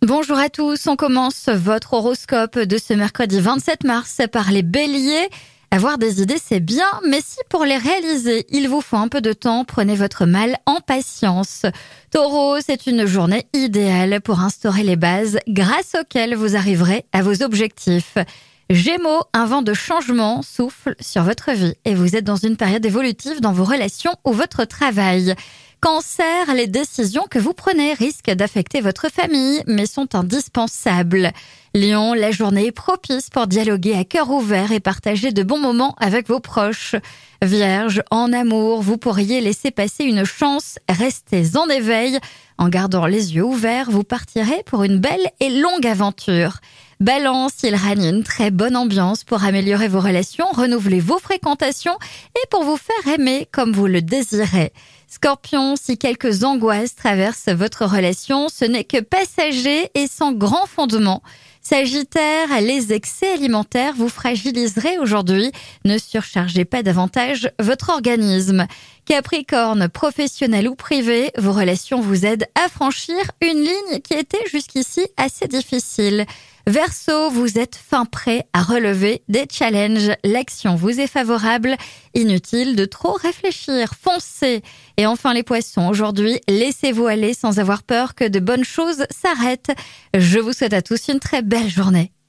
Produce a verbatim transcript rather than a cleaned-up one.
Bonjour à tous, on commence votre horoscope de ce mercredi vingt-sept mars par les béliers. Avoir des idées, c'est bien, mais si pour les réaliser, il vous faut un peu de temps, prenez votre mal en patience. Taureau, c'est une journée idéale pour instaurer les bases grâce auxquelles vous arriverez à vos objectifs. Gémeaux, un vent de changement souffle sur votre vie et vous êtes dans une période évolutive dans vos relations ou votre travail. Cancer, les décisions que vous prenez risquent d'affecter votre famille, mais sont indispensables. Lion, la journée est propice pour dialoguer à cœur ouvert et partager de bons moments avec vos proches. Vierge, en amour, vous pourriez laisser passer une chance, restez en éveil. En gardant les yeux ouverts, vous partirez pour une belle et longue aventure. Balance, il règne une très bonne ambiance pour améliorer vos relations, renouveler vos fréquentations et pour vous faire aimer comme vous le désirez. Scorpion, si quelques angoisses traversent votre relation, ce n'est que passager et sans grand fondement. Sagittaire, les excès alimentaires vous fragiliseraient aujourd'hui. Ne surchargez pas davantage votre organisme. Capricorne, professionnel ou privé, vos relations vous aident à franchir une ligne qui était jusqu'ici assez difficile. Verseau, vous êtes fin prêt à relever des challenges. L'action vous est favorable. Inutile de trop réfléchir. Foncez. Et enfin les poissons, aujourd'hui, laissez-vous aller sans avoir peur que de bonnes choses s'arrêtent. Je vous souhaite à tous une très belle journée.